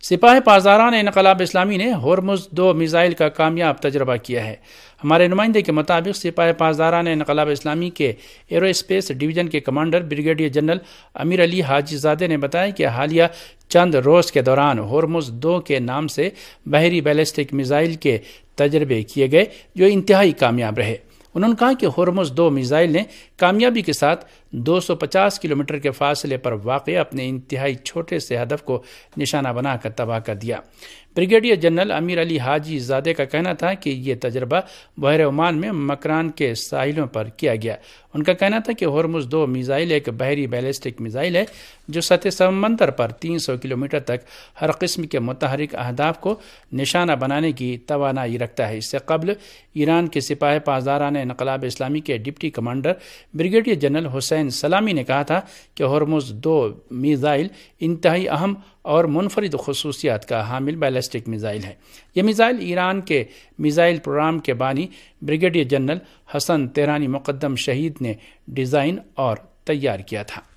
سپاہ پاسداران انقلاب اسلامی نے ہورمز 2 میزائل کا کامیاب تجربہ کیا ہے۔ ہمارے نمائندے کے مطابق سپاہ پاسداران انقلاب اسلامی کے ایرو اسپیس ڈویژن کے commander brigadier general Amir Ali Hajizadeh نے بتایا کہ حالیہ چند روز کے دوران ہورمز 2 کے نام سے بحری بیلسٹک میزائل کے تجربے کیے گئے جو انتہائی کامیاب رہے۔ انہوں نے کہا کہ ہورمز 2 میزائل نے کامیابی کے ساتھ 250 کلومیٹر کے فاصلے پر واقع اپنے انتہائی چھوٹے سے ہدف کو نشانہ بنا کر تباہ کر دیا۔ بریگیڈیئر جنرل امیر علی حاجی زادے کا کہنا تھا کہ یہ تجربہ بحیرہ عمان میں مکران کے ساحلوں پر کیا گیا۔ ان کا کہنا تھا کہ ہورمز 2 میزائل ایک بحری بیلسٹک میزائل ہے جو سطح سمندر پر 300 کلومیٹر تک ہر قسم کے متحرک اہداف کو نشانہ بنانے کی توانائی رکھتا ہے۔ اس سے قبل ایران کے سپاہ پاسداران انقلاب اسلامی کے deputy commander brigadier general Hossein Salami نے کہا تھا کہ ہورمز 2 میزائل انتہائی اہم اور منفرد خصوصیات کا حامل بیلسٹک میزائل ہے۔ یہ میزائل ایران کے میزائل پروگرام کے بانی بریگیڈیئر جنرل حسن تہرانی مقدم شہید نے ڈیزائن اور تیار کیا تھا۔